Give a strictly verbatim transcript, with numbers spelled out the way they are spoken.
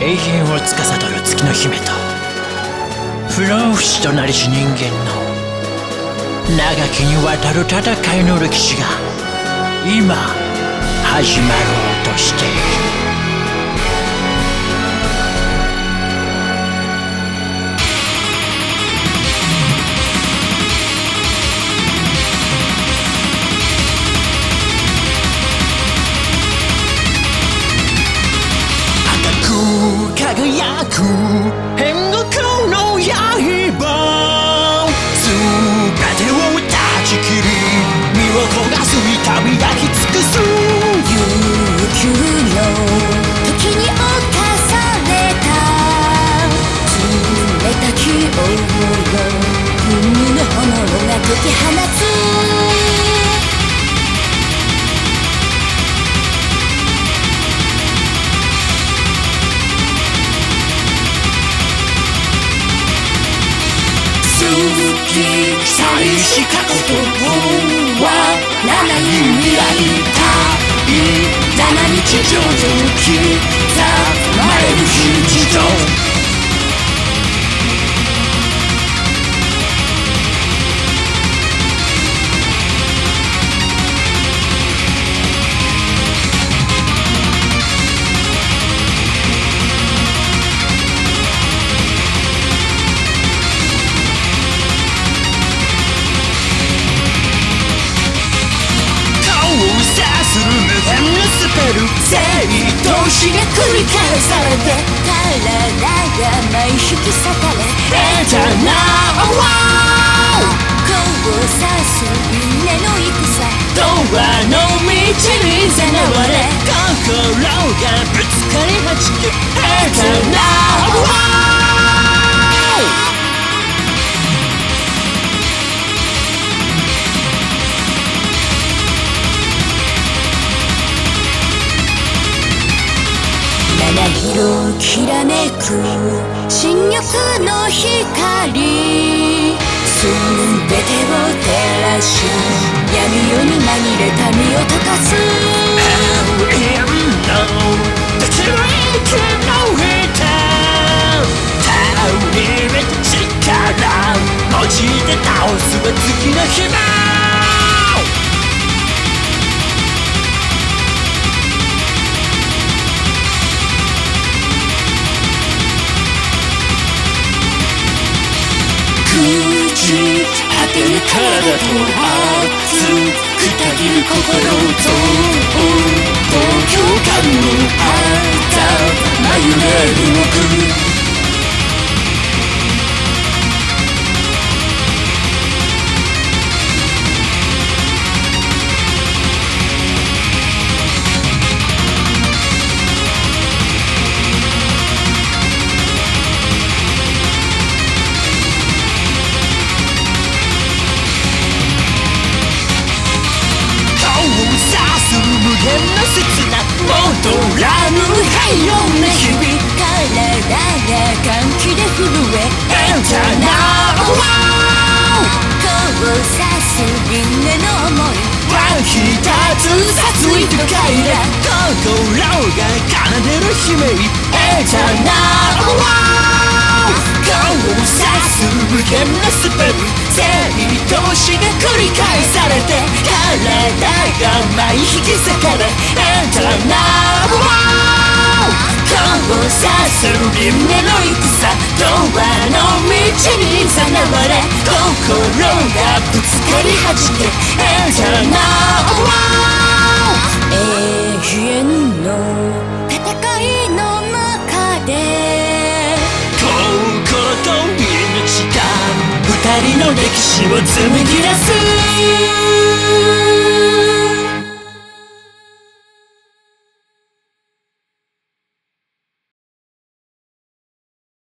永遠を司る月の姫と不老不死となりし人間の長きにわたる戦いの歴史が今始まろうとしている。輝く煉獄の刃、すべてを断ち切り身を焦がす痛み抱き尽くす。 悠久の時に侵された冷たき王を海の炎が解き放つ。 寂しかことは七い未来たい七日常に刻まれる日常。生と死が繰り返されて体が舞い引き裂かれエターナル交差す夢の戦永遠の道にさらわれ心がぶつかりはじけエターナル七色きらめく新緑の光すべてを照らし闇夜に紛れた身を溶かす。 永遠の立ち向きの歌頼りめた力文字で倒すは月の姫。朽ち果てる体と熱くたぎる心と東京間の間真夢動く。無限の切な戻らぬ平穏な日々体が歓喜で震えエンターナル交差す夢の想い湧き立つ殺意の快楽心が奏でる悲鳴エンターナル交差す無限なスペル生と死が繰り返されて体が舞い引き裂かれエンターナル交差する夢の戦永遠の道にさらわれ心がぶつかりはじけエンターナル永遠の戦いの中で心と命が二人の歴史を紡ぎ出す。